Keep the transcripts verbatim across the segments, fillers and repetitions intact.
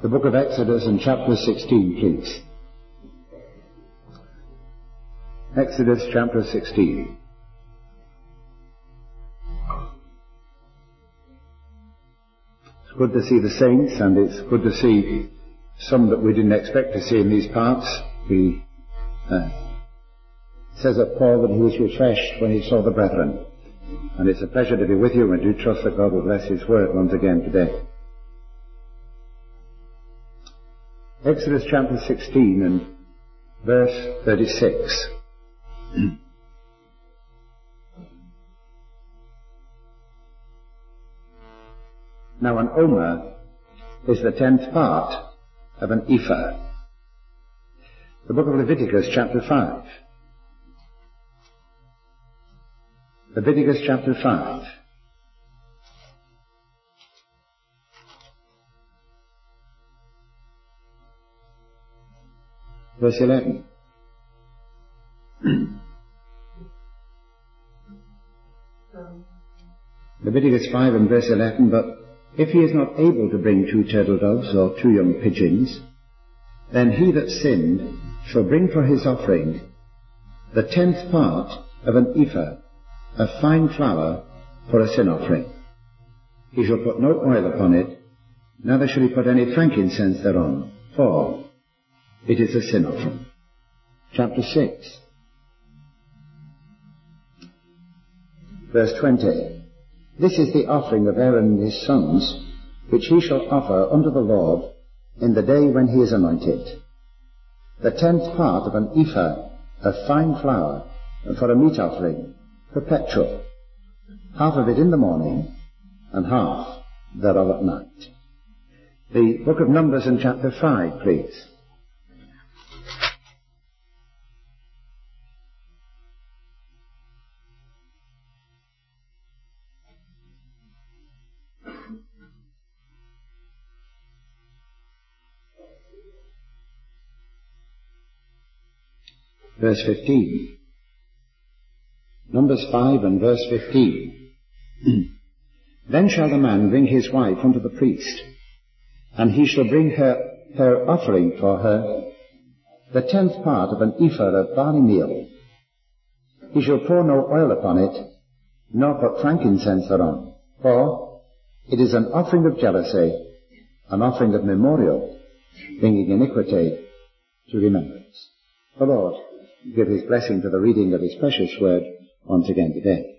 the book of Exodus and chapter sixteen, please. Exodus chapter sixteen. It's good to see the saints, and it's good to see some that we didn't expect to see in these parts. We, uh, it says of Paul that he was refreshed when he saw the brethren. And it's a pleasure to be with you, and do trust that God will bless his word once again today. Exodus chapter sixteen and verse thirty-six. Now an omer is the tenth part of an ephah. The book of Leviticus chapter five. Leviticus chapter five. Verse eleven. Leviticus five and verse eleven, but if he is not able to bring two turtle doves or two young pigeons, then he that sinned shall bring for his offering the tenth part of an ephah of fine flour for a sin offering. He shall put no oil upon it, neither shall he put any frankincense thereon, for it is a sin offering. Chapter six. Verse twenty. This is the offering of Aaron and his sons, which he shall offer unto the Lord in the day when he is anointed. The tenth part of an ephah of fine flour for a meat offering, perpetual, half of it in the morning, and half thereof at night. The book of Numbers in chapter five, please. Verse fifteen. Numbers five and verse fifteen. Then shall the man bring his wife unto the priest, and he shall bring her her offering for her, the tenth part of an ephah of barley meal. He shall pour no oil upon it, nor put frankincense thereon, for it is an offering of jealousy, an offering of memorial, bringing iniquity to remembrance. The Lord give his blessing to the reading of his precious word once again today.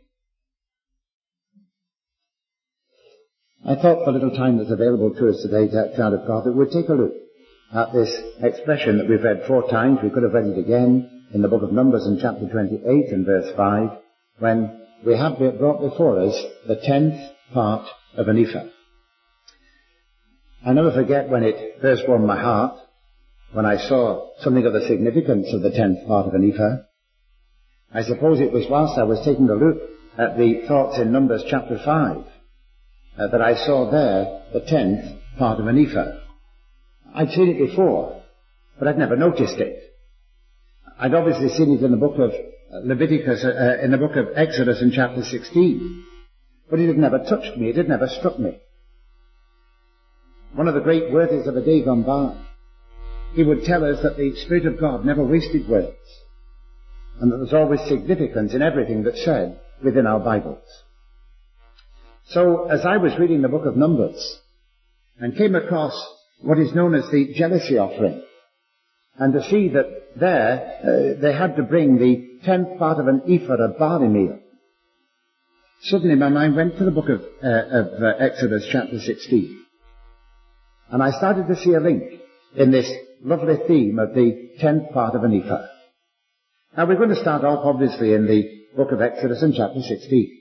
I thought the little time that's available to us today, child of God, that we'd take a look at this expression that we've read four times. We could have read it again in the book of Numbers in chapter twenty-eight and verse five, when we have brought before us the tenth part of an ephah. I never forget when it first warmed my heart, when I saw something of the significance of the tenth part of an ephah. I suppose it was whilst I was taking a look at the thoughts in Numbers chapter five uh, that I saw there the tenth part of an ephah. I'd seen it before, but I'd never noticed it. I'd obviously seen it in the book of Leviticus, uh, in the book of Exodus in chapter sixteen, but it had never touched me, it had never struck me. One of the great worthies of a day gone by, he would tell us that the Spirit of God never wasted words, and that there's always significance in everything that's said within our Bibles. So, as I was reading the book of Numbers, and came across what is known as the jealousy offering, and to see that there uh, they had to bring the tenth part of an ephah of barley meal, suddenly my mind went to the book of, uh, of uh, Exodus chapter sixteen, and I started to see a link in this lovely theme of the tenth part of an ephah. Now we're going to start off obviously in the book of Exodus in chapter sixteen.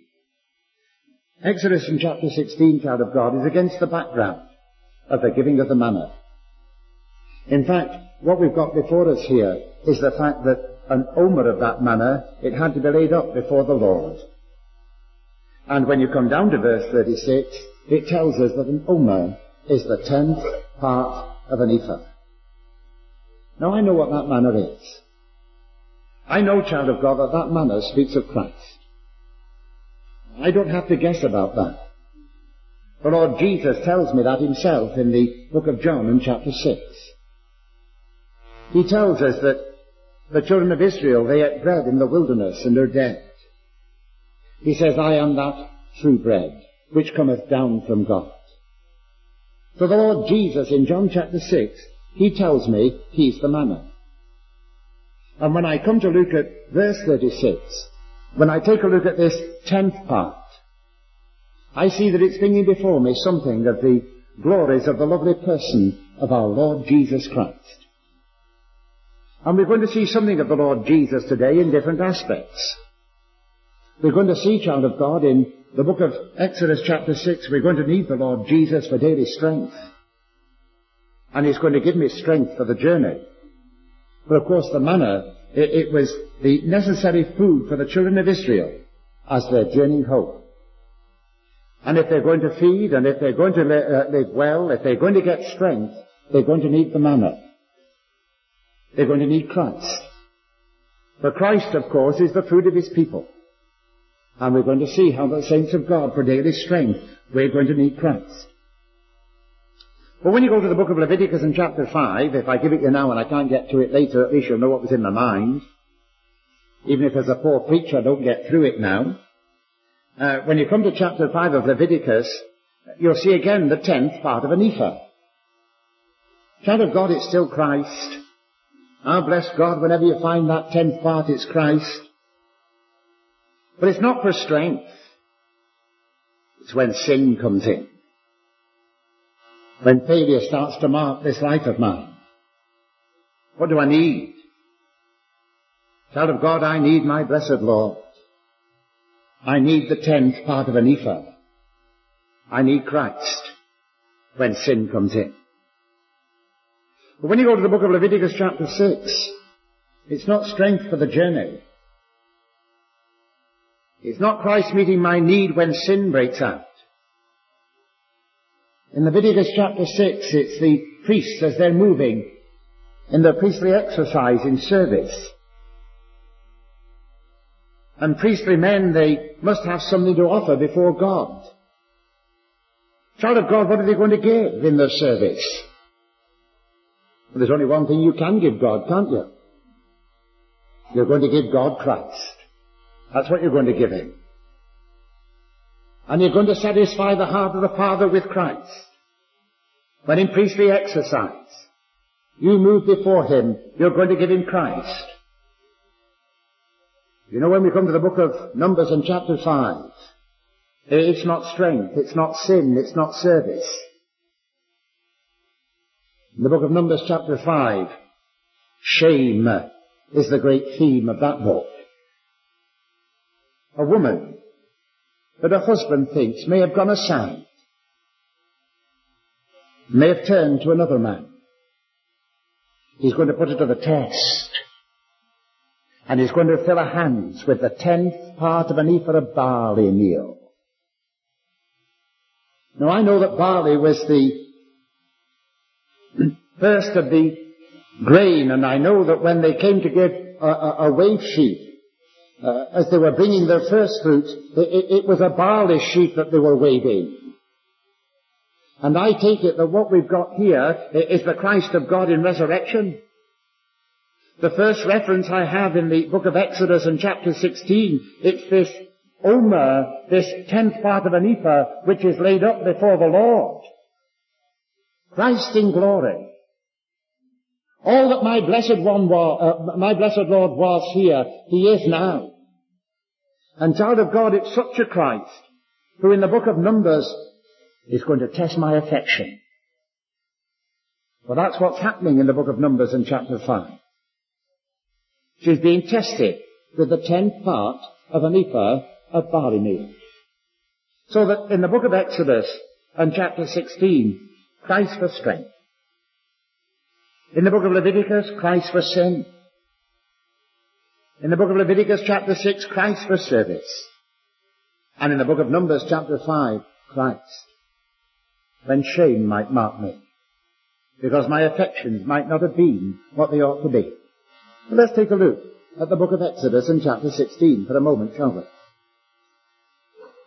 Exodus in chapter sixteen, child of God, is against the background of the giving of the manna. In fact, what we've got before us here is the fact that an omer of that manna, it had to be laid up before the Lord. And when you come down to verse thirty-six, it tells us that an omer is the tenth part of an ephah. Now I know what that manna is. I know, child of God, that that manna speaks of Christ. I don't have to guess about that. The Lord Jesus tells me that himself in the book of John in chapter six. He tells us that the children of Israel, they ate bread in the wilderness and are dead. He says, I am that true bread, which cometh down from God. So the Lord Jesus in John chapter six, he tells me he's the manna. And when I come to look at verse thirty-six, when I take a look at this tenth part, I see that it's bringing before me something of the glories of the lovely person of our Lord Jesus Christ. And we're going to see something of the Lord Jesus today in different aspects. We're going to see, child of God, in the book of Exodus chapter six, we're going to need the Lord Jesus for daily strength. And he's going to give me strength for the journey. But of course the manna, it, it was the necessary food for the children of Israel as they're journeying home. And if they're going to feed, and if they're going to li- uh, live well, if they're going to get strength, they're going to need the manna. They're going to need Christ. For Christ, of course, is the food of his people. And we're going to see how the saints of God, for daily strength, we're going to need Christ. But when you go to the book of Leviticus in chapter five, if I give it you now and I can't get to it later, at least you'll know what was in my mind. Even if as a poor preacher I don't get through it now. Uh, when you come to chapter five of Leviticus, you'll see again the tenth part of an ephah. Child of God, it's still Christ. Ah, bless God, whenever you find that tenth part, it's Christ. But it's not for strength. It's when sin comes in. When failure starts to mark this life of mine. What do I need? Child of God, I need my blessed Lord. I need the tenth part of an ephah. I need Christ when sin comes in. But when you go to the book of Leviticus chapter six, it's not strength for the journey. It's not Christ meeting my need when sin breaks out. In Leviticus chapter six, it's the priests as they're moving in their priestly exercise in service. And priestly men, they must have something to offer before God. Child of God, what are they going to give in their service? Well, there's only one thing you can give God, can't you? You're going to give God Christ. That's what you're going to give him. And you're going to satisfy the heart of the Father with Christ. When in priestly exercise, you move before him, you're going to give him Christ. You know, when we come to the book of Numbers in chapter five, it's not strength, it's not sin, it's not service. In the book of Numbers chapter five, shame is the great theme of that book. A woman that her husband thinks may have gone aside, may have turned to another man. He's going to put it to the test. And he's going to fill her hands with the tenth part of an ephah of barley meal. Now I know that barley was the first of the grain, and I know that when they came to give a, a, a wave sheaf, uh, as they were bringing their first fruit, it, it was a barley sheaf that they were waving. And I take it that what we've got here is the Christ of God in resurrection. The first reference I have in the book of Exodus in chapter sixteen, it's this omer, this tenth part of an ephah, which is laid up before the Lord. Christ in glory. All that my blessed one was, uh, my blessed Lord was here, he is now. And child of God, it's such a Christ who in the book of Numbers is going to test my affection. Well, that's what's happening in the book of Numbers in chapter five. She's being tested with the tenth part of an ephah of barley meal. So that in the book of Exodus and chapter sixteen, Christ for strength. In the book of Leviticus, Christ for sin. In the book of Leviticus chapter six, Christ for service. And in the book of Numbers chapter five, Christ. When shame might mark me. Because my affections might not have been what they ought to be. Well, let's take a look at the book of Exodus in chapter sixteen for a moment, shall we?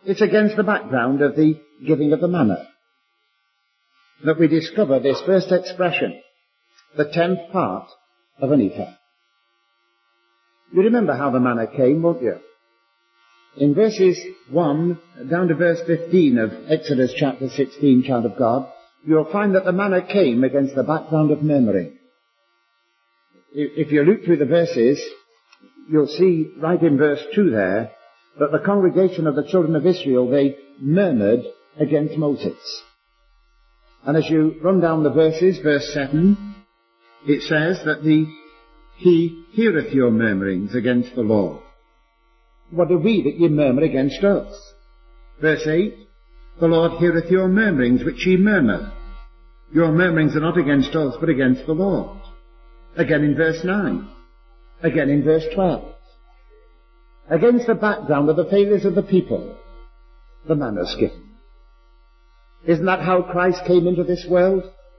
It's against the background of the giving of the manna that we discover this first expression, the tenth part of an ephah. You remember how the manna came, won't you? In verses one down to verse fifteen of Exodus chapter sixteen, child of God, you'll find that the manna came against the background of murmuring. If you look through the verses, you'll see right in verse two there that the congregation of the children of Israel, they murmured against Moses. And as you run down the verses, verse seven, it says that the, He heareth your murmurings against the Lord. What are we that ye murmur against us? Verse eight, the Lord heareth your murmurings which ye murmur. Your murmurings are not against us, but against the Lord. Again in verse nine. Again in verse twelve. Against the background of the failures of the people, the manna's given. Isn't that how Christ came into this world?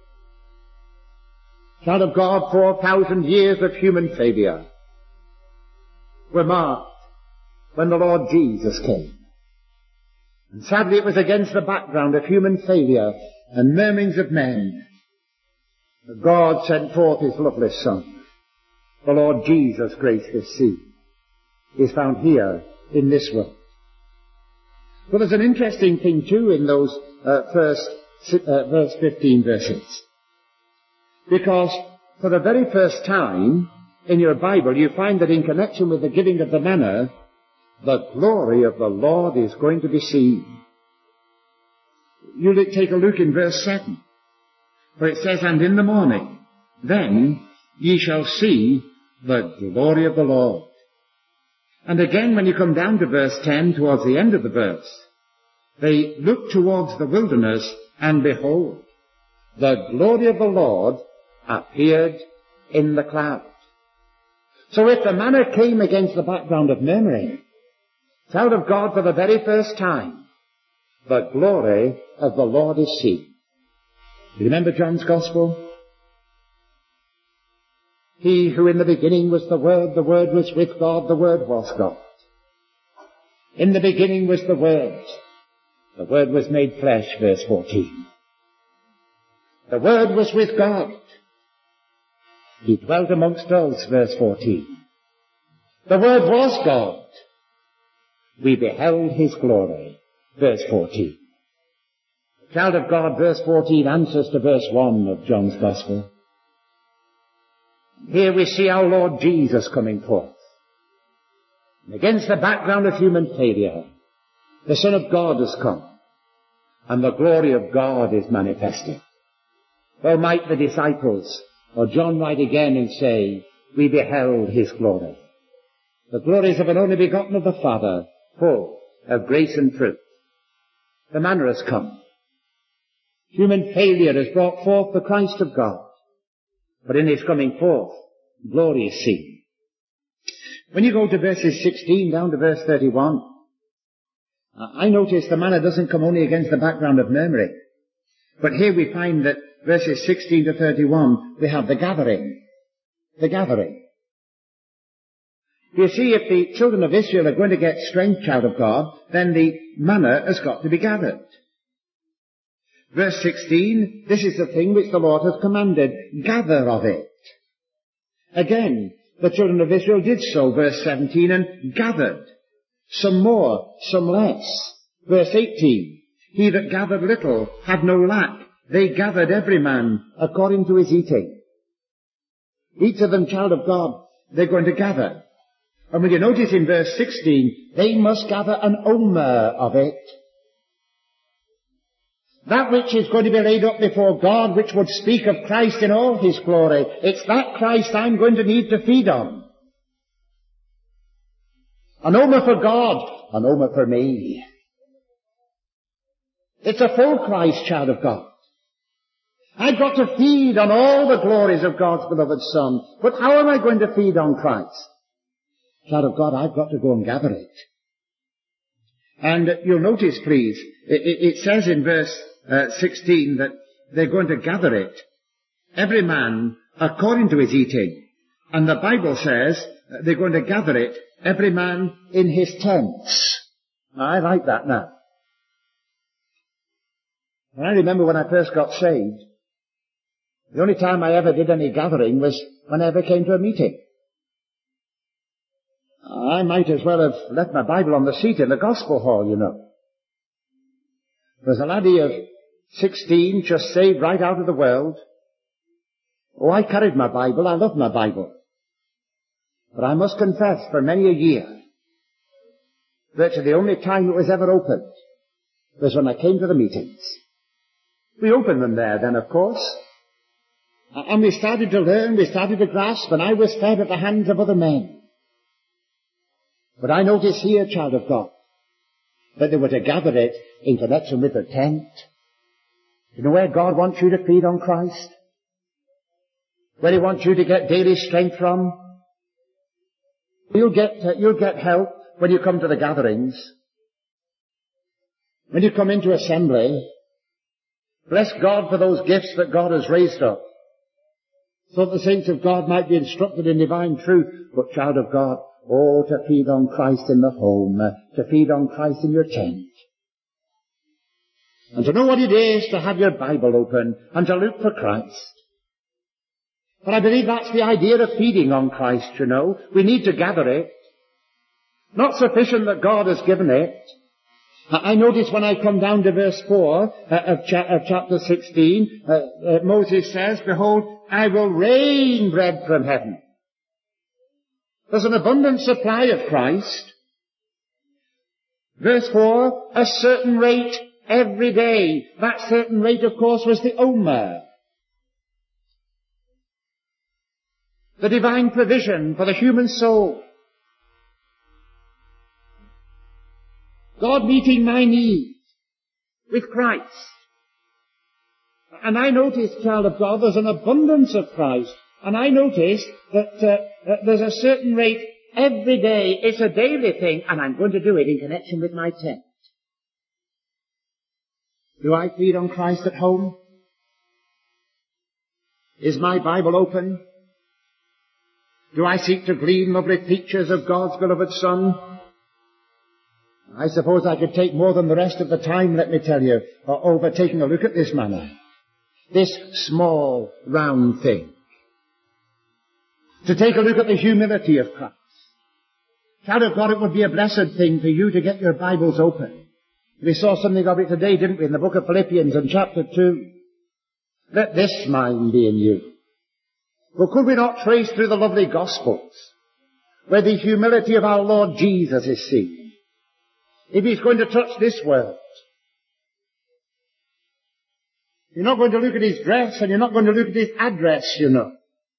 Child of God, four thousand years of human failure were marked when the Lord Jesus came. And sadly it was against the background of human failure and murmurings of men that God sent forth His lovely Son. The Lord Jesus, grace this seed, is found here in this world. Well, there's an interesting thing too in those uh, first uh, verse fifteen verses. Because for the very first time in your Bible you find that in connection with the giving of the manna, the glory of the Lord is going to be seen. You take a look in verse seven, where it says, and in the morning, then ye shall see the glory of the Lord. And again, when you come down to verse ten, towards the end of the verse, they looked towards the wilderness, and behold, the glory of the Lord appeared in the cloud. So if the manna came against the background of murmuring, child of God, for the very first time, the glory of the Lord is seen. You remember John's Gospel? He who in the beginning was the Word, the Word was with God, the Word was God. In the beginning was the Word. The Word was made flesh, verse fourteen. The Word was with God. He dwelt amongst us, verse fourteen. The Word was God. We beheld His glory, verse fourteen. Child of God, verse fourteen answers to verse one of John's Gospel. Here we see our Lord Jesus coming forth. And against the background of human failure, the Son of God has come, and the glory of God is manifested. Well, might the disciples, or John write again and say, we beheld His glory. The glories of an only begotten of the Father, full of grace and truth. The manna has come. Human failure has brought forth the Christ of God. But in His coming forth, glory is seen. When you go to verses sixteen down to verse thirty-one, I notice the manna doesn't come only against the background of murmuring. But here we find that verses sixteen to thirty-one, we have the gathering. The gathering. You see, if the children of Israel are going to get strength, child of God, then the manna has got to be gathered. Verse sixteen, this is the thing which the Lord has commanded, gather of it. Again, the children of Israel did so, verse seventeen, and gathered. Some more, some less. Verse eighteen, he that gathered little had no lack. They gathered every man according to his eating. Each of them, child of God, they're going to gather. And when you notice in verse sixteen, they must gather an omer of it. That which is going to be laid up before God, which would speak of Christ in all His glory. It's that Christ I'm going to need to feed on. An omer for God, an omer for me. It's a full Christ, child of God. I've got to feed on all the glories of God's beloved Son. But how am I going to feed on Christ? Child of God, I've got to go and gather it. And you'll notice, please, it, it, it says in verse uh, sixteen that they're going to gather it, every man according to his eating. And the Bible says they're going to gather it, every man in his tents. Now, I like that now. And I remember when I first got saved, the only time I ever did any gathering was when I ever came to a meeting. I might as well have left my Bible on the seat in the gospel hall, you know. There's a laddie of sixteen, just saved right out of the world. Oh, I carried my Bible. I loved my Bible. But I must confess, for many a year, virtually the only time it was ever opened was when I came to the meetings. We opened them there then, of course. And we started to learn, we started to grasp, and I was fed at the hands of other men. But I notice here, child of God, that they were to gather it in connection with the tent. You know where God wants you to feed on Christ? Where He wants you to get daily strength from? You'll get, uh, you'll get help when you come to the gatherings. When you come into assembly, bless God for those gifts that God has raised up, so that the saints of God might be instructed in divine truth. But child of God, oh, to feed on Christ in the home, uh, to feed on Christ in your tent. And to know what it is to have your Bible open and to look for Christ. But I believe that's the idea of feeding on Christ, you know. We need to gather it. Not sufficient that God has given it. I notice when I come down to verse four uh, of, cha- of chapter sixteen, uh, uh, Moses says, behold, I will rain bread from heaven. There's an abundant supply of Christ. Verse four, a certain rate every day. That certain rate, of course, was the Omer. The divine provision for the human soul. God meeting my needs with Christ. And I notice, child of God, there's an abundance of Christ. And I notice that uh, uh, there's a certain rate every day. It's a daily thing, and I'm going to do it in connection with my tent. Do I feed on Christ at home? Is my Bible open? Do I seek to glean lovely features of God's beloved Son? I suppose I could take more than the rest of the time, let me tell you, over taking a look at this manner. This small, round thing. To take a look at the humility of Christ. Child of God, it would be a blessed thing for you to get your Bibles open. We saw something of it today, didn't we, in the book of Philippians in chapter two. Let this mind be in you. Well, could we not trace through the lovely Gospels where the humility of our Lord Jesus is seen? If He's going to touch this world, you're not going to look at His dress and you're not going to look at His address, you know.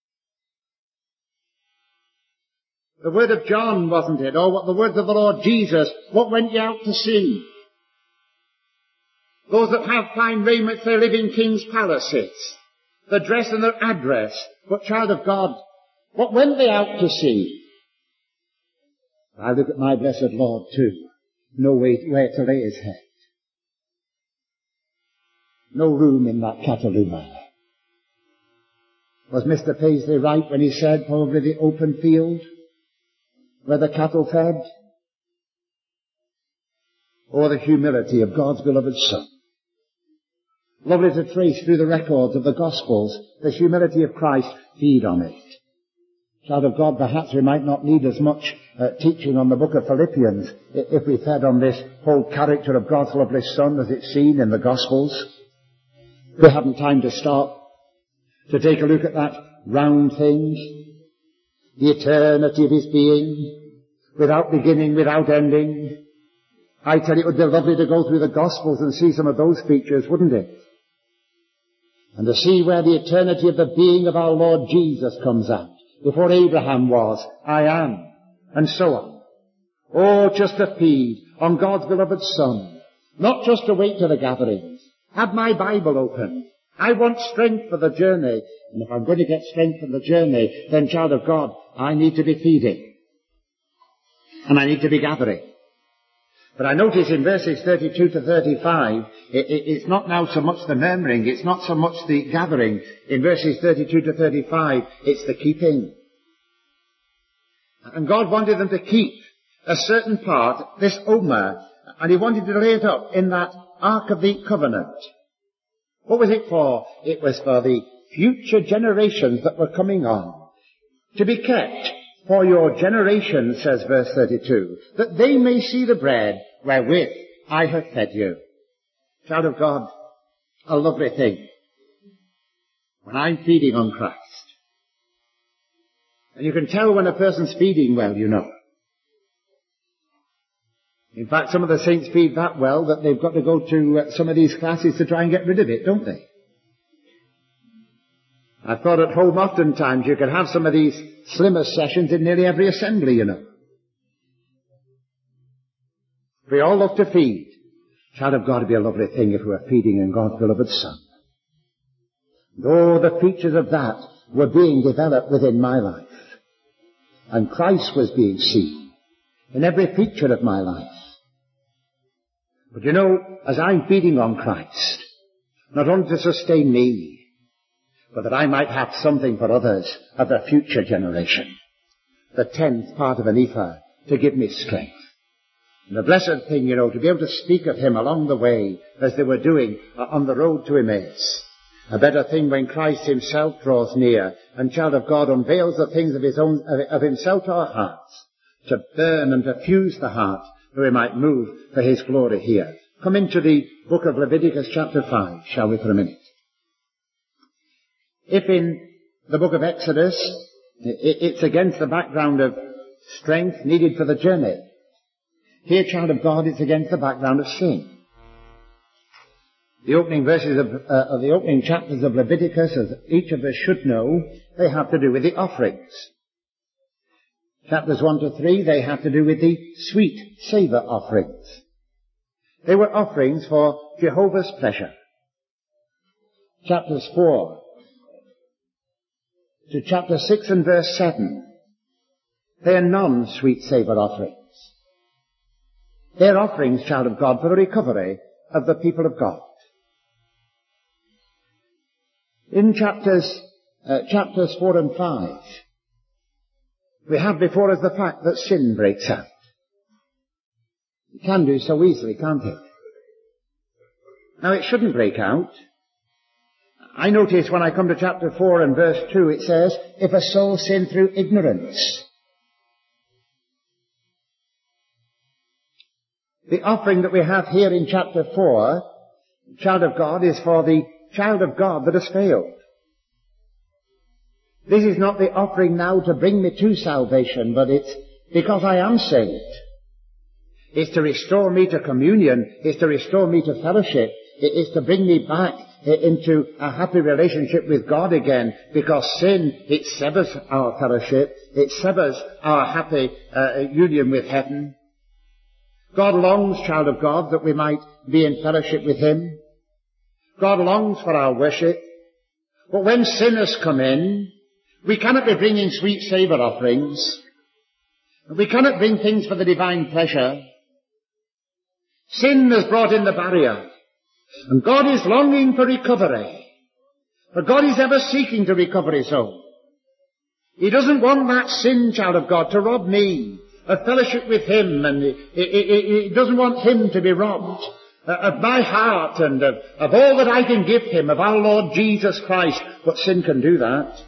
The word of John, wasn't it? Or what the words of the Lord Jesus, what went ye out to see? Those that have fine raiments, they live in king's palaces. The dress and their address. But child of God, what went they out to see? I look at my blessed Lord too. No way where to lay His head. No room in that Cataluma. Was Mister Paisley right when he said probably the open field where the cattle fed? Or the humility of God's beloved Son? Lovely to trace through the records of the Gospels the humility of Christ. Feed on it. Child of God, perhaps we might not need as much uh, teaching on the book of Philippians if we fed on this whole character of God's lovely Son as it's seen in the Gospels. We haven't time to stop to take a look at that round thing, the eternity of His being, without beginning, without ending. I tell you, it would be lovely to go through the Gospels and see some of those features, wouldn't it? And to see where the eternity of the being of our Lord Jesus comes out. Before Abraham was, I am, and so on. Oh, just to feed on God's beloved Son. Not just to wait to the gatherings. Have my Bible open. I want strength for the journey. And if I'm going to get strength for the journey, then, child of God, I need to be feeding. And I need to be gathering. But I notice in verses thirty-two to thirty-five, it, it, it's not now so much the murmuring, it's not so much the gathering. In verses thirty-two to thirty-five, it's the keeping. And God wanted them to keep a certain part, this Omer, and He wanted to lay it up in that Ark of the Covenant. What was it for? It was for the future generations that were coming on, to be kept for your generation, says verse thirty-two, that they may see the bread wherewith I have fed you. Child of God, a lovely thing when I'm feeding on Christ. And you can tell when a person's feeding well, you know. In fact, some of the saints feed that well that they've got to go to uh, some of these classes to try and get rid of it, don't they? I've thought at home oftentimes you could have some of these slimmer sessions in nearly every assembly, you know. We all love to feed. Child of God, it'd be a lovely thing if we were feeding in God's beloved Son. And all the features of that were being developed within my life. And Christ was being seen in every feature of my life. But you know, as I'm feeding on Christ, not only to sustain me, but that I might have something for others of the future generation, the tenth part of an ephah to give me strength. And a blessed thing, you know, to be able to speak of him along the way as they were doing on the road to Emmaus. A better thing when Christ himself draws near and, child of God, unveils the things of his own, of himself to our hearts, to burn and to fuse the heart, that we might move for his glory here. Come into the book of Leviticus chapter five, shall we, for a minute. If in the book of Exodus, it's against the background of strength needed for the journey, here, child of God, it's against the background of sin. The opening verses of, uh, of the opening chapters of Leviticus, as each of us should know, they have to do with the offerings. Chapters one to three, they have to do with the sweet savour offerings. They were offerings for Jehovah's pleasure. Chapters four to chapter six and verse seven, they are non-sweet savour offerings. They are offerings, child of God, for the recovery of the people of God. In chapters, uh, chapters four and five, we have before us the fact that sin breaks out. It can do so easily, can't it? Now, it shouldn't break out. I notice when I come to chapter four and verse two, it says, if a soul sin through ignorance. The offering that we have here in chapter four, child of God, is for the child of God that has failed. This is not the offering now to bring me to salvation, but it's because I am saved. It's to restore me to communion. It's to restore me to fellowship. It is to bring me back into a happy relationship with God again, because sin, it severs our fellowship. It severs our happy uh, union with heaven. God longs, child of God, that we might be in fellowship with him. God longs for our worship. But when sinners come in, we cannot be bringing sweet savour offerings. We cannot bring things for the divine pleasure. Sin has brought in the barrier. And God is longing for recovery. For God is ever seeking to recover his own. He doesn't want that sin, child of God, to rob me of fellowship with him, and he, he, he doesn't want him to be robbed of my heart and of, of all that I can give him, of our Lord Jesus Christ. But sin can do that.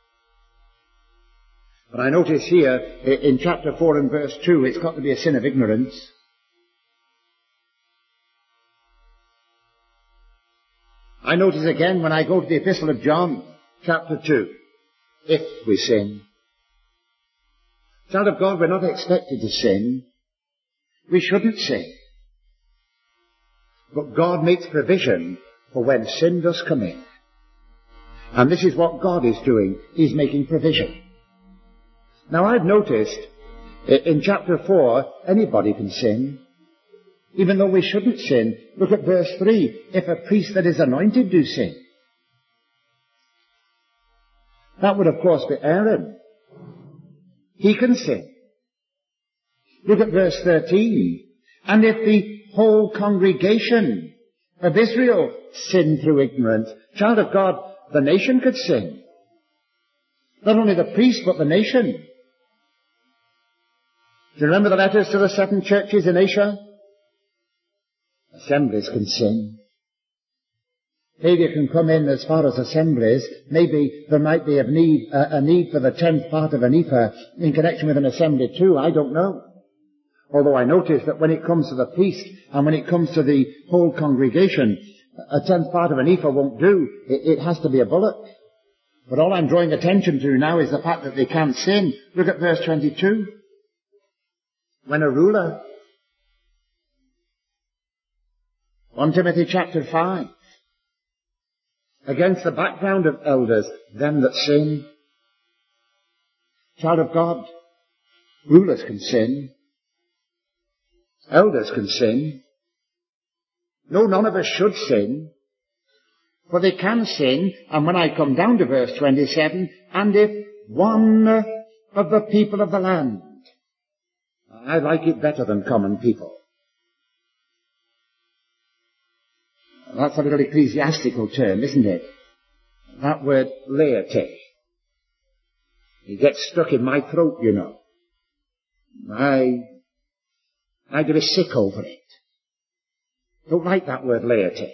But I notice here in chapter four and verse two, it's got to be a sin of ignorance. I notice again when I go to the Epistle of John, chapter two, if we sin. Child of God, we're not expected to sin. We shouldn't sin. But God makes provision for when sin does come in. And this is what God is doing. He's making provision. Now, I've noticed in chapter four, anybody can sin. Even though we shouldn't sin. Look at verse three. If a priest that is anointed do sin. That would, of course, be Aaron. He can sin. Look at verse thirteen. And if the whole congregation of Israel sin through ignorance, child of God, the nation could sin. Not only the priest, but the nation. Do you remember the letters to the seven churches in Asia? Assemblies can sin. Maybe you can come in as far as assemblies. Maybe there might be a need, uh, a need for the tenth part of an ephah in connection with an assembly too. I don't know. Although I notice that when it comes to the priest and when it comes to the whole congregation, a tenth part of an ephah won't do. It, it has to be a bullock. But all I'm drawing attention to now is the fact that they can't sin. Look at verse twenty-two. When a ruler, First Timothy chapter five, against the background of elders, them that sin. Child of God, rulers can sin. Elders can sin. No, none of us should sin. For they can sin, and when I come down to verse twenty-seven, and if one of the people of the land, I like it better than common people. That's a little ecclesiastical term, isn't it? That word laity. It gets stuck in my throat, you know. I, I get sick over it. Don't like that word laity.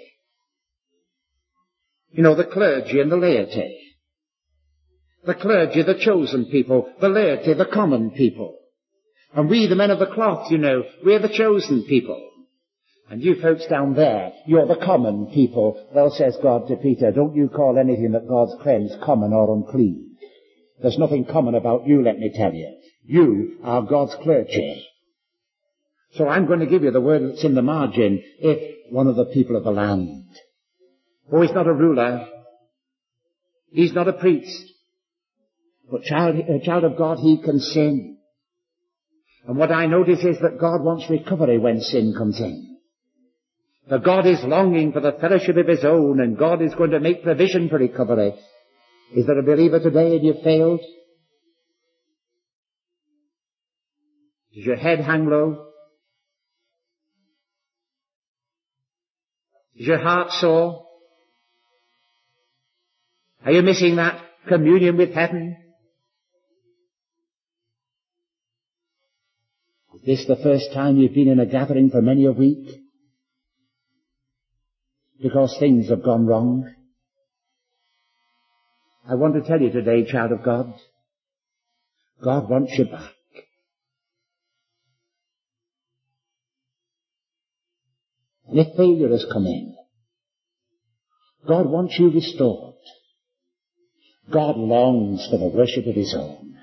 You know, the clergy and the laity. The clergy, the chosen people. The laity, the common people. And we, the men of the cloth, you know, we're the chosen people. And you folks down there, you're the common people. Well, says God to Peter, don't you call anything that God's cleansed common or unclean. There's nothing common about you, let me tell you. You are God's clergy. So I'm going to give you the word that's in the margin, if one of the people of the land. Oh, he's not a ruler. He's not a priest. But child, a child of God, he can sin. And what I notice is that God wants recovery when sin comes in. That God is longing for the fellowship of his own, and God is going to make provision for recovery. Is there a believer today and you've failed? Does your head hang low? Is your heart sore? Are you missing that communion with heaven? Is this the first time you've been in a gathering for many a week? Because things have gone wrong? I want to tell you today, child of God, God wants you back. And if failure has come in, God wants you restored. God longs for the worship of his own.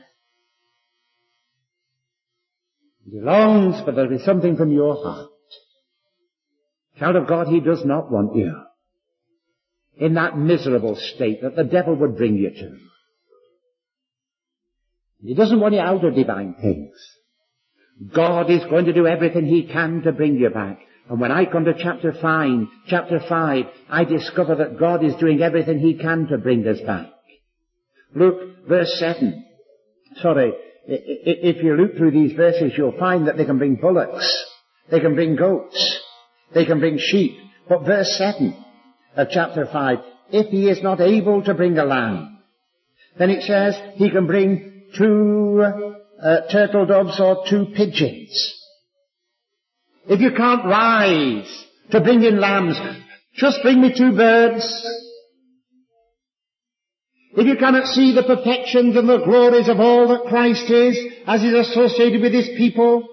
He longs for there to be something from your heart. Child of God, he does not want you in that miserable state that the devil would bring you to. He doesn't want you out of divine things. God is going to do everything he can to bring you back. And when I come to chapter five, chapter five, I discover that God is doing everything he can to bring us back. Look, verse seven. Sorry, if you look through these verses, you'll find that they can bring bullocks, they can bring goats, they can bring sheep. But verse seven of chapter five, if he is not able to bring a lamb, then it says he can bring two uh, turtle doves or two pigeons. If you can't rise to bring in lambs, just bring me two birds. If you cannot see the perfections and the glories of all that Christ is, as is associated with his people,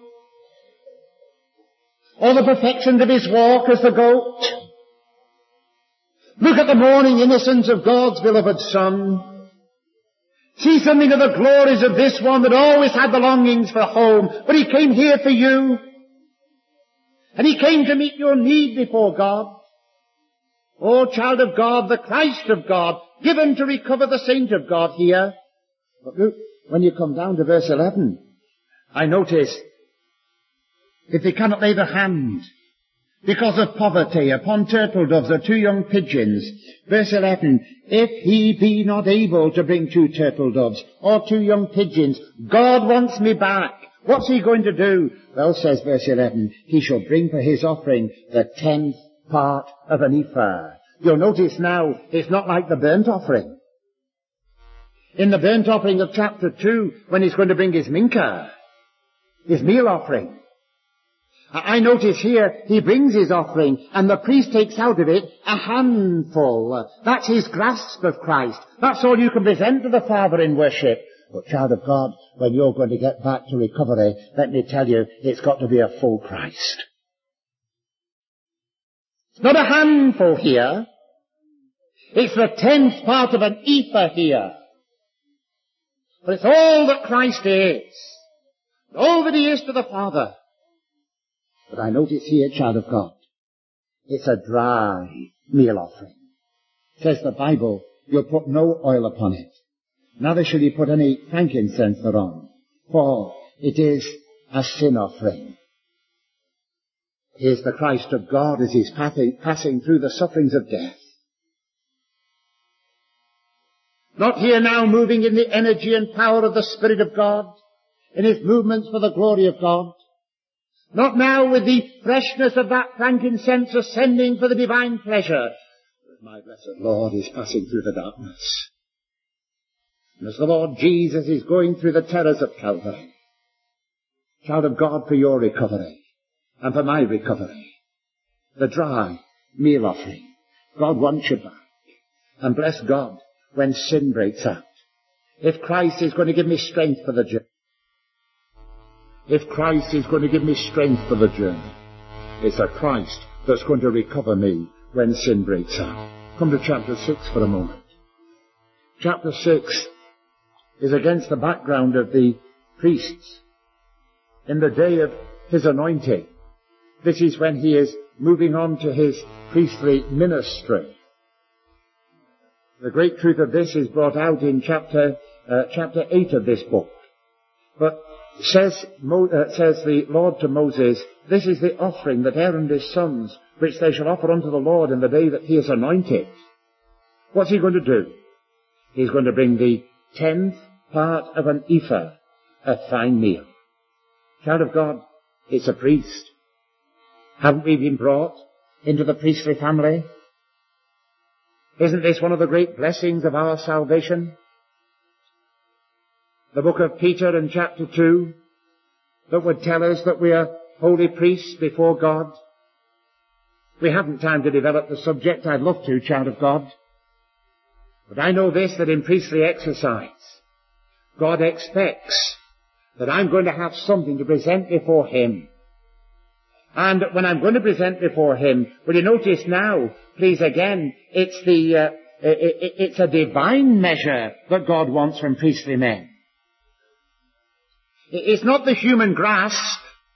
or the perfections of his walk as the goat, look at the morning innocence of God's beloved Son. See something of the glories of this one that always had the longings for home, but he came here for you. And he came to meet your need before God. Oh, child of God, the Christ of God, given to recover the saint of God here. But look, when you come down to verse eleven, I notice, if they cannot lay their hand because of poverty upon turtle doves or two young pigeons, verse eleven, if he be not able to bring two turtle doves or two young pigeons, God wants me back. What's he going to do? Well, says verse eleven, he shall bring for his offering the tenth part of an ephah. You'll notice now, it's not like the burnt offering. In the burnt offering of chapter two, when he's going to bring his mincha, his meal offering, I notice here he brings his offering and the priest takes out of it a handful. That's his grasp of Christ. That's all you can present to the Father in worship. But child of God, when you're going to get back to recovery, let me tell you, it's got to be a full Christ. It's not a handful here. It's the tenth part of an ephah here. But it's all that Christ is. All that he is to the Father. But I notice here, child of God, it's a dry meal offering. Says the Bible, you'll put no oil upon it. Neither shall you put any frankincense thereon, for it is a sin offering. Here's the Christ of God as he's passing through the sufferings of death. Not here now moving in the energy and power of the Spirit of God, in his movements for the glory of God. Not now with the freshness of that frankincense ascending for the divine pleasure. But my blessed Lord is passing through the darkness. And as the Lord Jesus is going through the terrors of Calvary, child of God, for your recovery and for my recovery, the dry meal offering, God wants you back. And bless God when sin breaks out. If Christ is going to give me strength for the journey, if Christ is going to give me strength for the journey, it's a Christ that's going to recover me when sin breaks out. Come to chapter six for a moment. Chapter six is against the background of the priests. In the day of his anointing, this is when he is moving on to his priestly ministry. The great truth of this is brought out in chapter uh, chapter eight of this book. But says, Mo, uh, says the Lord to Moses, this is the offering that Aaron and his sons, which they shall offer unto the Lord in the day that he is anointed. What's he going to do? He's going to bring the tenth part of an ephah, a fine meal. Child of God, it's a priest. Haven't we been brought into the priestly family? Isn't this one of the great blessings of our salvation? The book of Peter in chapter two, that would tell us that we are holy priests before God. We haven't time to develop the subject. I'd love to, child of God. But I know this, that in priestly exercise, God expects that I'm going to have something to present before him. And when I'm going to present before him, will you notice now, please again, it's the, uh, it, it's a divine measure that God wants from priestly men. It's not the human grasp.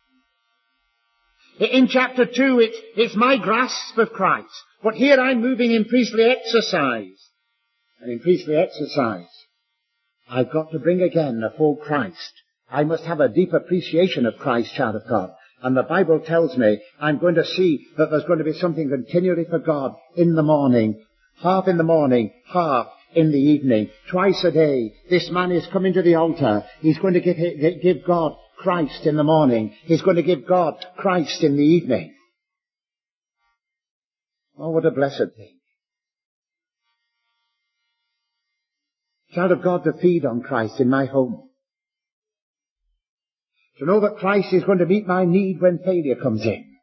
In chapter two, it's, it's my grasp of Christ. But here I'm moving in priestly exercise. And in priestly exercise, I've got to bring again a full Christ. I must have a deep appreciation of Christ, child of God. And the Bible tells me I'm going to see that there's going to be something continually for God in the morning, half in the morning, half in the evening, twice a day. This man is coming to the altar. He's going to give, give God Christ in the morning. He's going to give God Christ in the evening. Oh, what a blessed thing. Child of God, to feed on Christ in my home. To know that Christ is going to meet my need when failure comes in.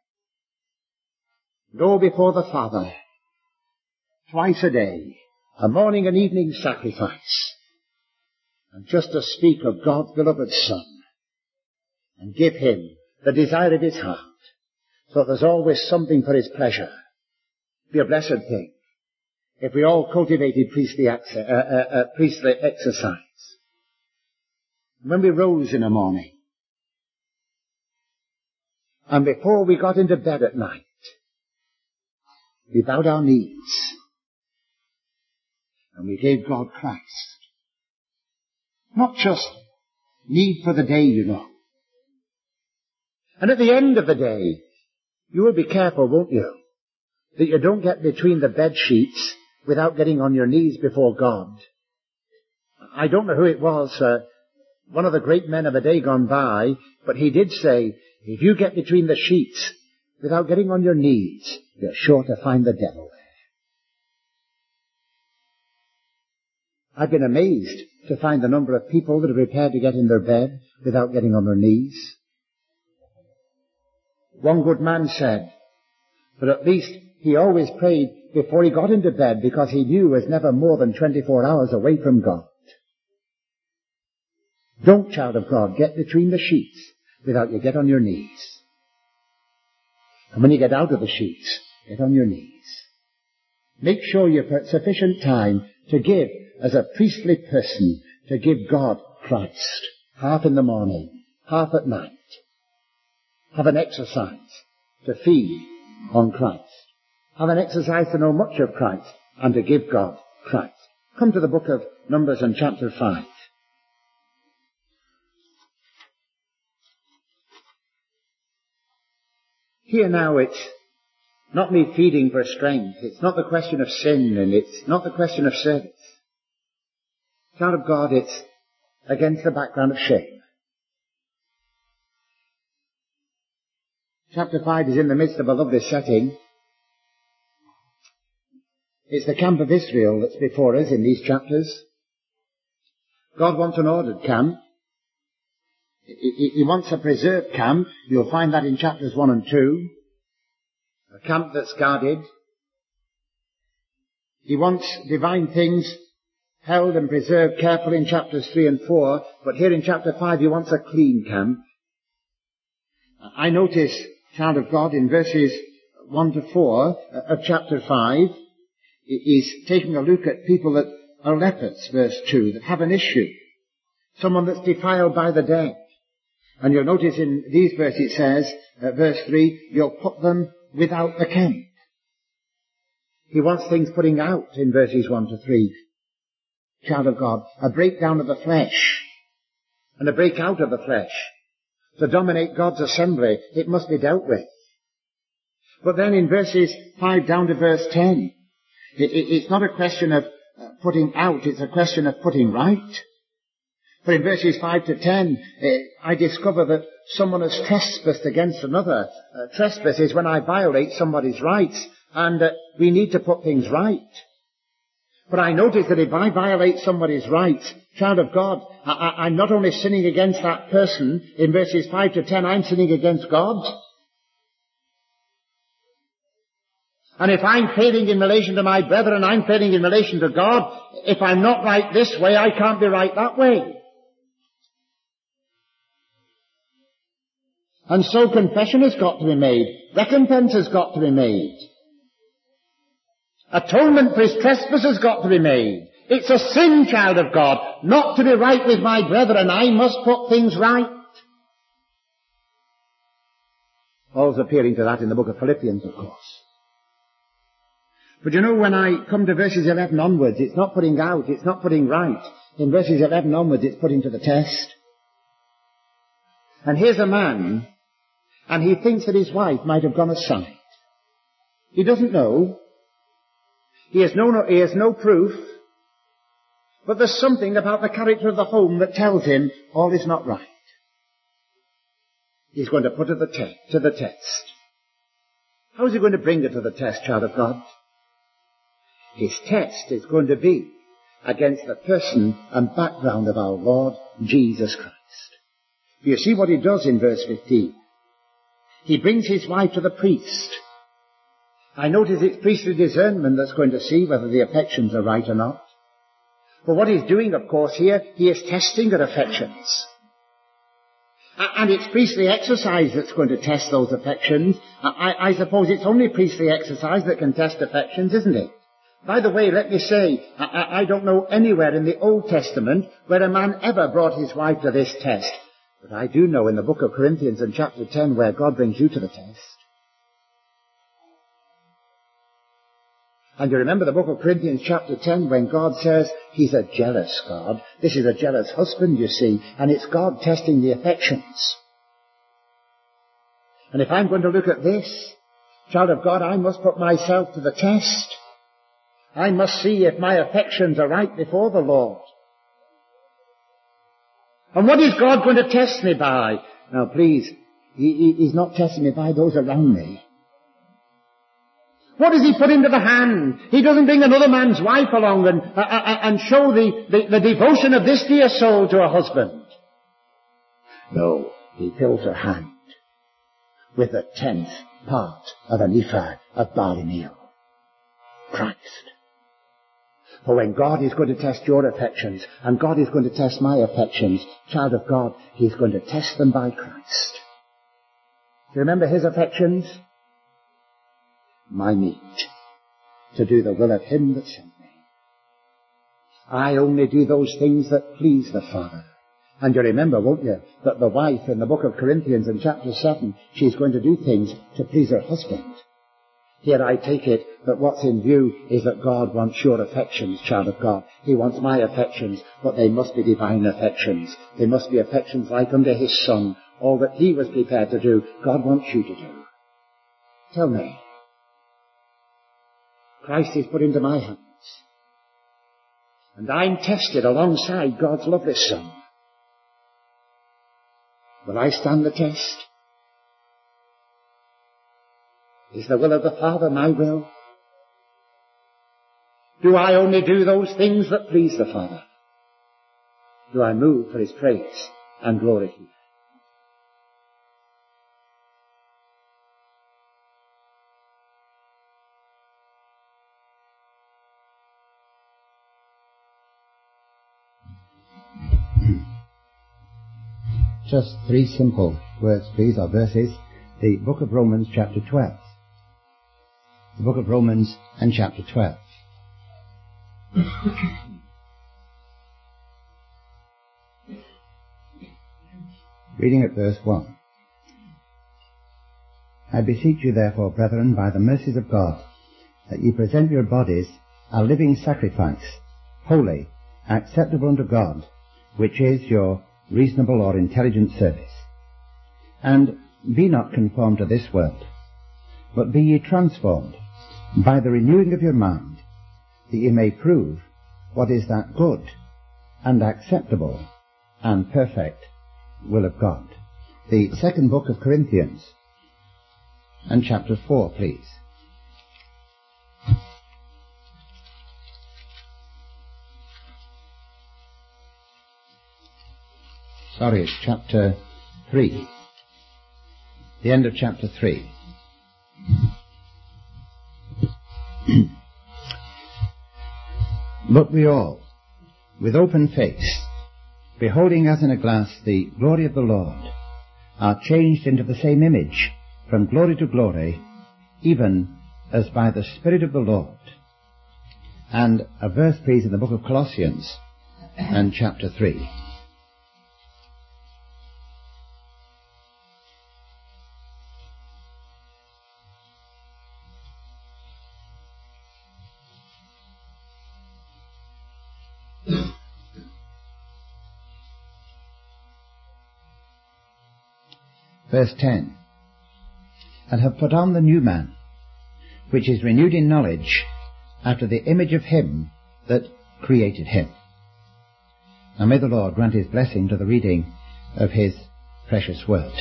Go before the Father twice a day, a morning and evening sacrifice, and just to speak of God's beloved Son, and give him the desire of his heart, so that there's always something for his pleasure. Be a blessed thing if we all cultivated priestly, ex- uh, uh, uh, priestly exercise. When we rose in the morning, and before we got into bed at night, we bowed our knees and we gave God Christ. Not just need for the day, you know. And at the end of the day, you will be careful, won't you, that you don't get between the bed sheets without getting on your knees before God. I don't know who it was, uh, one of the great men of a day gone by, but he did say, if you get between the sheets without getting on your knees, you're sure to find the devil there. I've been amazed to find the number of people that are prepared to get in their bed without getting on their knees. One good man said, but at least he always prayed before he got into bed because he knew he was never more than twenty-four hours away from God. Don't, child of God, get between the sheets without you get on your knees. And when you get out of the sheets, get on your knees. Make sure you've got sufficient time to give, as a priestly person, to give God Christ. Half in the morning, half at night. Have an exercise to feed on Christ. Have an exercise to know much of Christ and to give God Christ. Come to the book of Numbers and chapter five. Here now it's not me feeding for strength. It's not the question of sin, and it's not the question of service. Child of God, it's against the background of shame. Chapter five is in the midst of a lovely setting. It's the camp of Israel that's before us in these chapters. God wants an ordered camp. He wants a preserved camp. You'll find that in chapters one and two. A camp that's guarded. He wants divine things held and preserved carefully in chapters three and four. But here in chapter five he wants a clean camp. I notice, child of God, in verses one to four of chapter five, he's taking a look at people that are lepers, verse two, that have an issue. Someone that's defiled by the dead. And you'll notice in these verses it says, uh, verse three, you'll put them without the camp. He wants things putting out in verses one to three. Child of God, a breakdown of the flesh and a break out of the flesh. To dominate God's assembly, it must be dealt with. But then in verses five down to verse ten, it, it, it's not a question of uh, putting out, it's a question of putting right. For in verses five to ten, uh, I discover that someone has trespassed against another. Uh, trespass is when I violate somebody's rights, and uh, we need to put things right. But I notice that if I violate somebody's rights, child of God, I, I, I'm not only sinning against that person. In verses five to ten, I'm sinning against God. And if I'm failing in relation to my brethren, I'm failing in relation to God. If I'm not right this way, I can't be right that way. And so confession has got to be made. Recompense has got to be made. Atonement for his trespass has got to be made. It's a sin, child of God, not to be right with my brethren. I must put things right. Paul's appealing to that in the book of Philippians, of course. But you know, when I come to verses eleven onwards, it's not putting out, it's not putting right. In verses eleven onwards, it's putting to the test. And here's a man, and he thinks that his wife might have gone aside. He doesn't know. He has no, he has no proof. But there's something about the character of the home that tells him all is not right. He's going to put it to the, te- to the test. How is he going to bring it to the test, child of God? His test is going to be against the person and background of our Lord Jesus Christ. You see what he does in verse fifteen. He brings his wife to the priest. I notice it's priestly discernment that's going to see whether the affections are right or not. But what he's doing, of course, here, he is testing her affections. And it's priestly exercise that's going to test those affections. I, I suppose it's only priestly exercise that can test affections, isn't it? By the way, let me say, I, I don't know anywhere in the Old Testament where a man ever brought his wife to this test. But I do know in the book of Corinthians in chapter ten where God brings you to the test. And you remember the book of Corinthians chapter ten when God says he's a jealous God. This is a jealous husband, you see, and it's God testing the affections. And if I'm going to look at this, child of God, I must put myself to the test. I must see if my affections are right before the Lord. And what is God going to test me by? Now please, he, he, he's not testing me by those around me. What does he put into the hand? He doesn't bring another man's wife along and, uh, uh, and show the, the, the devotion of this dear soul to her husband. No, he fills her hand with a tenth part of an ephah of barley meal? Christ. For when God is going to test your affections, and God is going to test my affections, child of God, He's going to test them by Christ. Do you remember His affections? My meat, to do the will of Him that sent me. I only do those things that please the Father. And you remember, won't you, that the wife in the book of Corinthians in chapter seven, she's going to do things to please her husband. Here I take it that what's in view is that God wants your affections, child of God. He wants my affections, but they must be divine affections. They must be affections like unto His Son. All that He was prepared to do, God wants you to do. Tell me. Christ is put into my hands. And I'm tested alongside God's lovely Son. Will I stand the test? Is the will of the Father my will? Do I only do those things that please the Father? Do I move for His praise and glory here? Just three simple words, please, or verses. The book of Romans, chapter twelve. The book of Romans and chapter twelve. Reading at verse one. I beseech you therefore, brethren, by the mercies of God, that ye present your bodies a living sacrifice, holy, acceptable unto God, which is your reasonable or intelligent service. And be not conformed to this world, but be ye transformed by the renewing of your mind, that ye may prove what is that good and acceptable and perfect will of God. The second book of Corinthians and chapter four, please. Sorry, it's chapter three. The end of chapter three. But we all, with open face, beholding as in a glass the glory of the Lord, are changed into the same image, from glory to glory, even as by the Spirit of the Lord. And a verse, please, in the book of Colossians and chapter three. Verse ten. And have put on the new man, which is renewed in knowledge, after the image of Him that created him. Now may the Lord grant His blessing to the reading of His precious word.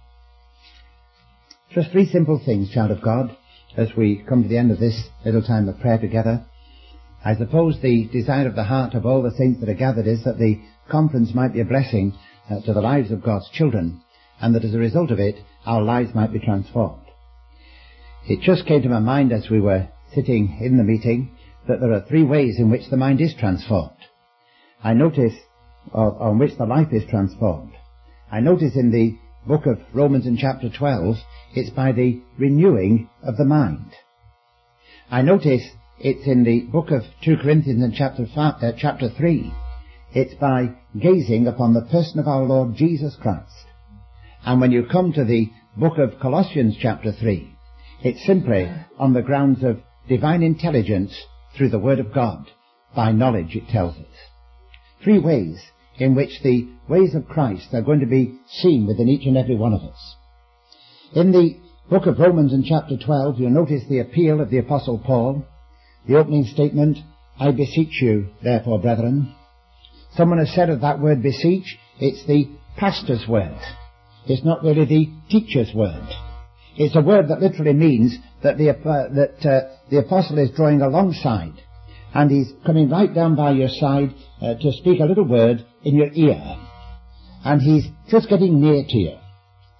Just three simple things, child of God, as we come to the end of this little time of prayer together. I suppose the desire of the heart of all the saints that are gathered is that the conference might be a blessing uh, to the lives of God's children, and that as a result of it, our lives might be transformed. It just came to my mind as we were sitting in the meeting that there are three ways in which the mind is transformed. I notice, or on which the life is transformed. I notice in the book of Romans in chapter twelve, it's by the renewing of the mind. I notice it's in the book of two Corinthians in chapter five, uh, chapter three. It's by gazing upon the person of our Lord Jesus Christ. And when you come to the book of Colossians chapter three, it's simply on the grounds of divine intelligence through the Word of God. By knowledge, it tells us. Three ways in which the ways of Christ are going to be seen within each and every one of us. In the book of Romans in chapter twelve, you'll notice the appeal of the Apostle Paul, the opening statement, I beseech you, therefore, brethren. Someone has said of that word beseech, it's the pastor's word. It's not really the teacher's word. It's a word that literally means that the, uh, that, uh, the apostle is drawing alongside, and he's coming right down by your side uh, to speak a little word in your ear. And he's just getting near to you.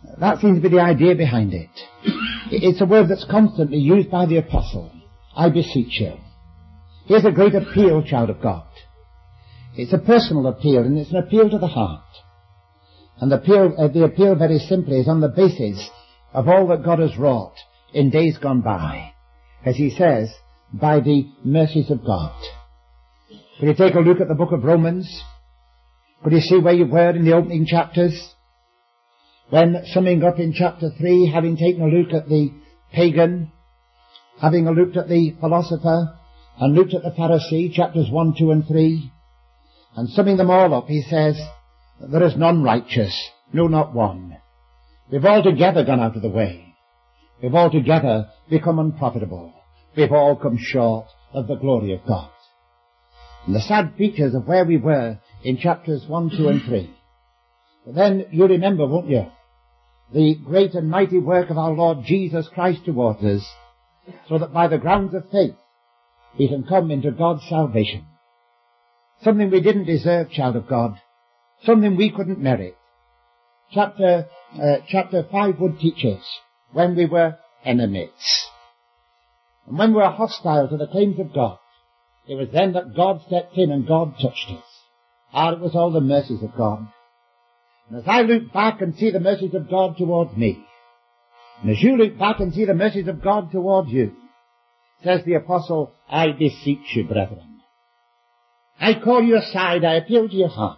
That seems to be the idea behind it. It's a word that's constantly used by the apostle. I beseech you. Here's a great appeal, child of God. It's a personal appeal, and it's an appeal to the heart. And the appeal, uh, the appeal very simply is on the basis of all that God has wrought in days gone by. As he says, by the mercies of God. Could you take a look at the book of Romans? Could you see where you were in the opening chapters? When summing up in chapter three, having taken a look at the pagan, having a looked at the philosopher, and looked at the Pharisee, chapters one, two, and three, and summing them all up, he says, there is none righteous, no, not one. We've altogether gone out of the way. We've altogether become unprofitable. We've all come short of the glory of God. And the sad features of where we were in chapters one, two, and three. But then you remember, won't you, the great and mighty work of our Lord Jesus Christ towards us, so that by the grounds of faith we can come into God's salvation. Something we didn't deserve, child of God. Something we couldn't merit. Chapter, uh, chapter five would teach us when we were enemies. And when we were hostile to the claims of God, it was then that God stepped in and God touched us. Ah, it was all the mercies of God. And as I look back and see the mercies of God towards me, and as you look back and see the mercies of God towards you, says the apostle, I beseech you, brethren. I call you aside, I appeal to your heart.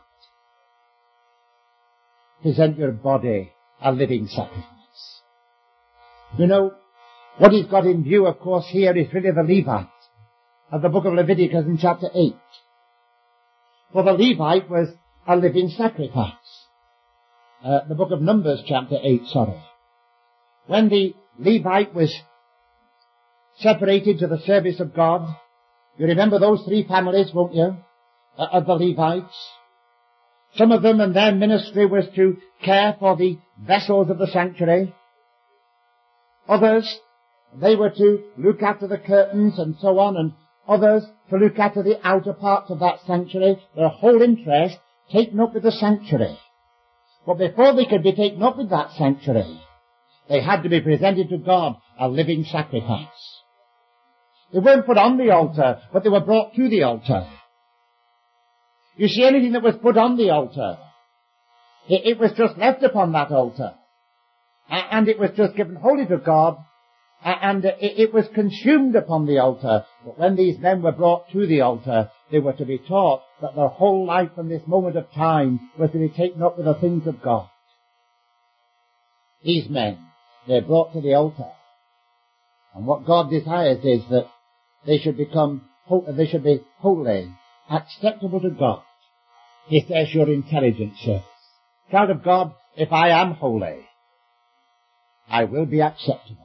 Present your body a living sacrifice. You know, what he's got in view, of course, here is really the Levite of the book of Leviticus in chapter eight. For the Levite was a living sacrifice. Uh, the book of Numbers, chapter eight, sorry. When the Levite was separated to the service of God, you remember those three families, won't you, uh, of the Levites? Some of them and their ministry was to care for the vessels of the sanctuary. Others, they were to look after the curtains and so on, and others to look after the outer parts of that sanctuary, their whole interest taken up with the sanctuary. But before they could be taken up with that sanctuary, they had to be presented to God a living sacrifice. They weren't put on the altar, but they were brought to the altar. You see, anything that was put on the altar, it, it was just left upon that altar. And it was just given wholly to God, and it was consumed upon the altar. But when these men were brought to the altar, they were to be taught that their whole life from this moment of time was to be taken up with the things of God. These men, they're brought to the altar. And what God desires is that they should become, they should be holy, acceptable to God. He says your intelligence says, child of God, if I am holy, I will be acceptable.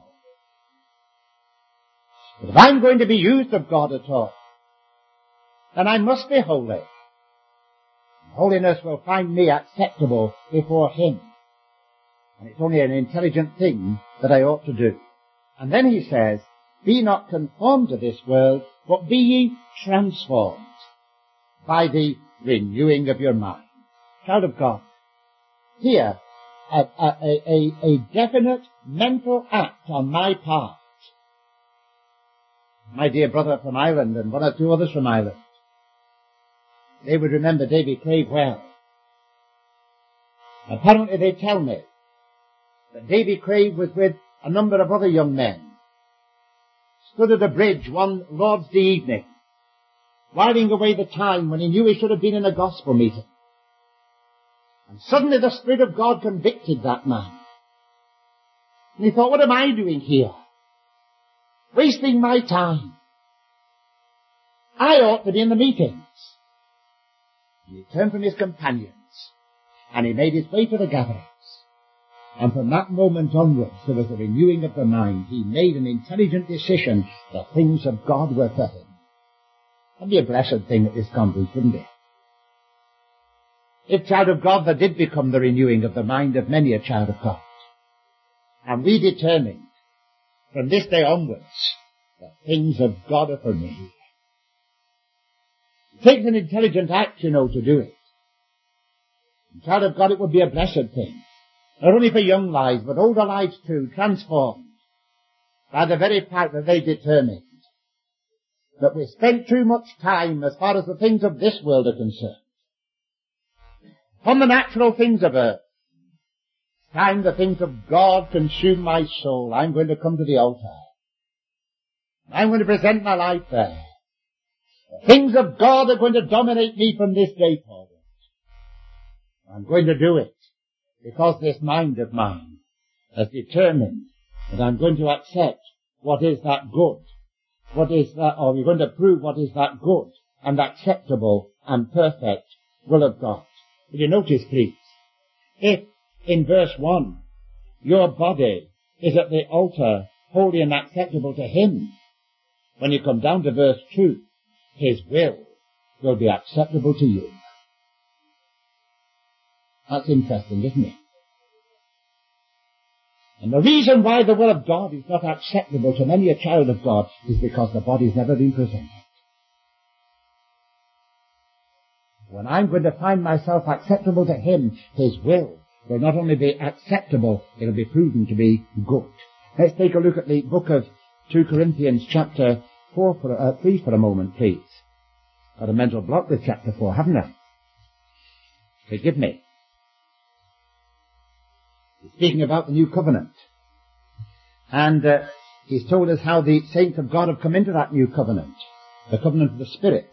But if I'm going to be used of God at all, then I must be holy. Holiness will find me acceptable before Him. And it's only an intelligent thing that I ought to do. And then he says, be not conformed to this world, but be ye transformed by the renewing of your mind. Child of God, here, a, a, a, a definite mental act on my part. My dear brother from Ireland and one or two others from Ireland, they would remember Davy Craig well. Apparently they tell me that Davy Craig was with a number of other young men, stood at a bridge one Lord's Day evening, whiling away the time when he knew he should have been in a gospel meeting. And suddenly the Spirit of God convicted that man. And he thought, what am I doing here? Wasting my time. I ought to be in the meetings. And he turned from his companions, and he made his way to the gatherings. And from that moment onwards, there was a renewing of the mind. He made an intelligent decision. The things of God were for him. That'd be a blessed thing at this conference, wouldn't it? If, child of God, there did become the renewing of the mind of many a child of God. And we determined, from this day onwards, the things of God are for me. It takes an intelligent act, you know, to do it. And, child of God, it would be a blessed thing. not only for young lives, but older lives too, transformed by the very fact that they determined that we spent too much time as far as the things of this world are concerned upon the natural things of earth. It's time the things of God consume my soul. I'm going to come to the altar. I'm going to present my life there. The things of God are going to dominate me from this day forward. I'm going to do it because this mind of mine has determined that I'm going to accept what is that good. What is that, or we're going to prove what is that good and acceptable and perfect will of God. Will you notice, please, if in verse one, your body is at the altar holy and acceptable to Him, when you come down to verse two, His will will be acceptable to you. That's interesting, isn't it? And the reason why the will of God is not acceptable to many a child of God is because the body's never been presented. When I'm going to find myself acceptable to Him, His will will not only be acceptable, it'll be proven to be good. Let's take a look at the book of Second Corinthians chapter four for, uh, three for a moment, please. Got a mental block with chapter four, haven't I? Forgive me. He's speaking about the new covenant. And uh, he's told us how the saints of God have come into that new covenant, the covenant of the Spirit.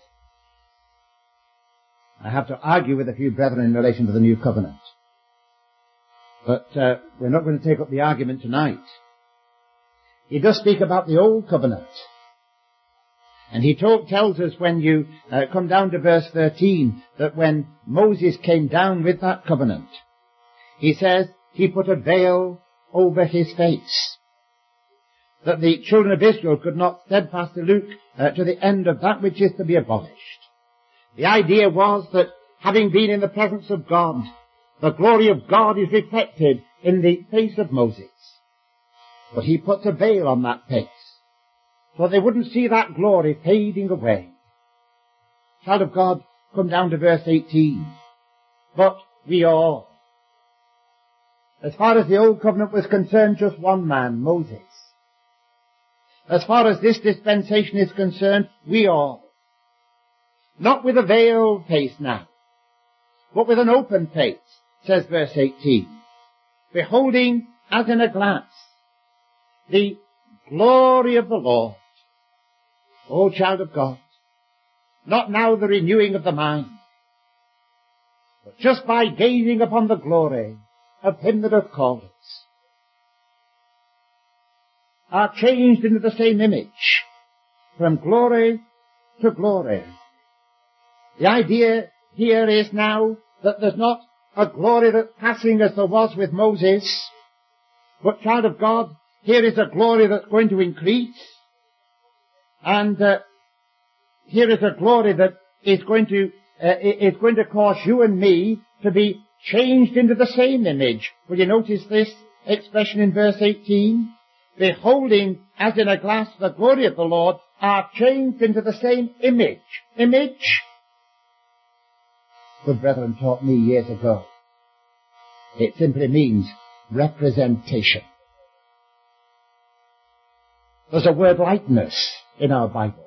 I have to argue with a few brethren in relation to the new covenant. But uh, we're not going to take up the argument tonight. He does speak about the old covenant. And he told, tells us when you uh, come down to verse thirteen, that when Moses came down with that covenant, he says he put a veil over his face, that the children of Israel could not steadfastly look uh, to the end of that which is to be abolished. The idea was that having been in the presence of God, the glory of God is reflected in the face of Moses. But he puts a veil on that face, so they wouldn't see that glory fading away. Child of God, come down to verse eighteen. But we all, as far as the old covenant was concerned, just one man, Moses. As far as this dispensation is concerned, we all, not with a veiled face now, but with an open face, says verse eighteen, beholding as in a glass the glory of the Lord. O child of God, not now the renewing of the mind, but just by gazing upon the glory of Him that hath called us, are changed into the same image, from glory to glory. The idea here is now that there's not a glory that's passing as there was with Moses, but child of God, here is a glory that's going to increase, and uh, here is a glory that is going to uh, is going to cause you and me to be changed into the same image. Will you notice this expression in verse eighteen? Beholding as in a glass the glory of the Lord, are changed into the same image. Image? Good brethren taught me years ago. It simply means representation. There's a word likeness in our Bible.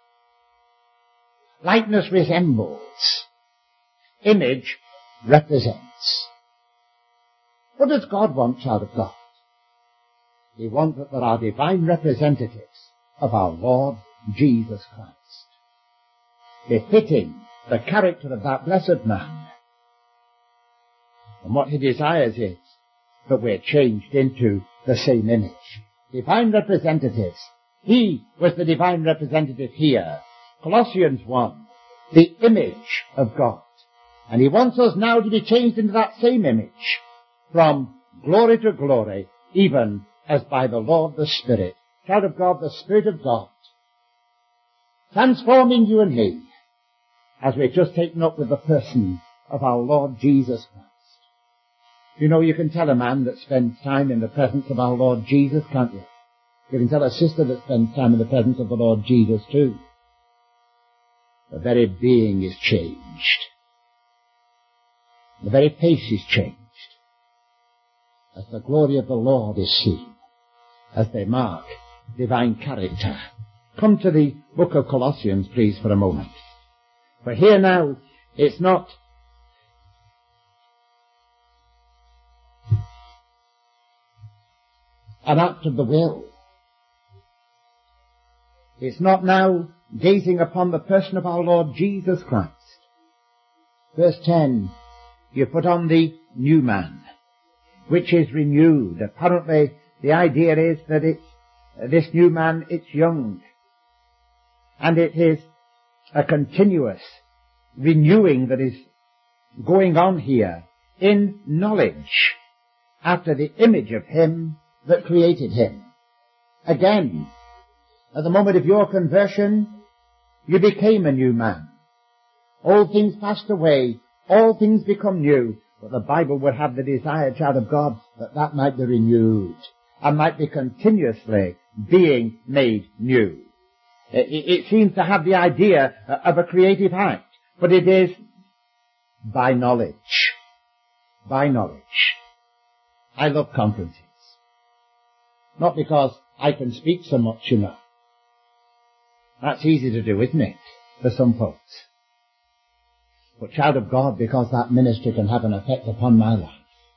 Likeness resembles. Image represents. What does God want, child of God? He wants that there are divine representatives of our Lord Jesus Christ, befitting the character of that blessed man. And what he desires is that we're changed into the same image. Divine representatives. He was the divine representative here. Colossians one. The image of God. And he wants us now to be changed into that same image, from glory to glory, even as by the Lord the Spirit. Child of God, the Spirit of God, transforming you and me, as we've just taken up with the person of our Lord Jesus Christ. You know, you can tell a man that spends time in the presence of our Lord Jesus, can't you? You can tell a sister that spends time in the presence of the Lord Jesus too. The very being is changed. The very face is changed. as the glory of the Lord is seen, as they mark divine character. Come to the book of Colossians, please, for a moment. For here now, it's not an act of the will. It's not now gazing upon the person of our Lord Jesus Christ. Verse ten, you put on the new man, which is renewed. Apparently, the idea is that it's, uh, this new man, it's young. And it is a continuous renewing that is going on here in knowledge after the image of him that created him. Again, at the moment of your conversion, you became a new man. All things passed away, all things become new. But the Bible would have the desire, child of God, that that might be renewed and might be continuously being made new. It, it seems to have the idea of a creative act, but it is by knowledge. By knowledge. I love conferences. Not because I can speak so much, you know. That's easy to do, isn't it, for some folks? But child of God, because that ministry can have an effect upon my life.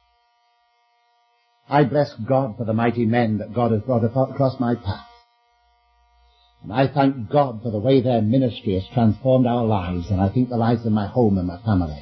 I bless God for the mighty men that God has brought across my path. And I thank God for the way their ministry has transformed our lives, and I think the lives of my home and my family.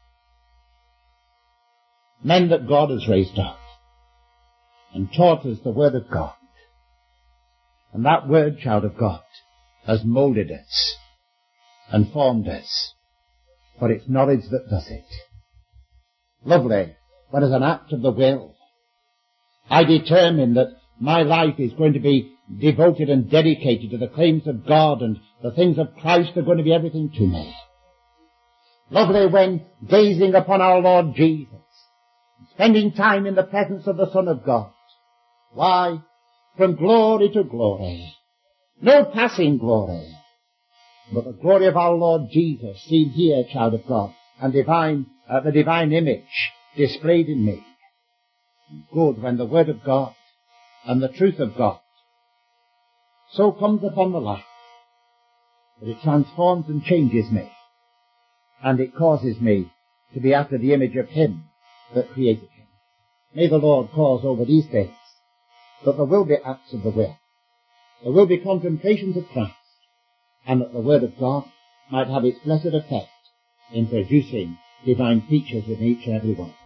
Men that God has raised up and taught us the Word of God. And that Word, child of God, has moulded us and formed us. For it's knowledge that does it. Lovely, but as an act of the will, I determine that my life is going to be devoted and dedicated to the claims of God, and the things of Christ are going to be everything to me. Lovely when gazing upon our Lord Jesus, spending time in the presence of the Son of God. Why? From glory to glory. No passing glory, but the glory of our Lord Jesus seen here, child of God, and divine, uh, the divine image displayed in me. Good when the Word of God and the truth of God so comes upon the life that it transforms and changes me, and it causes me to be after the image of Him that created him. May the Lord cause over these days that there will be acts of the will, there will be contemplations of Christ, and that the Word of God might have its blessed effect in producing divine features in each and every one.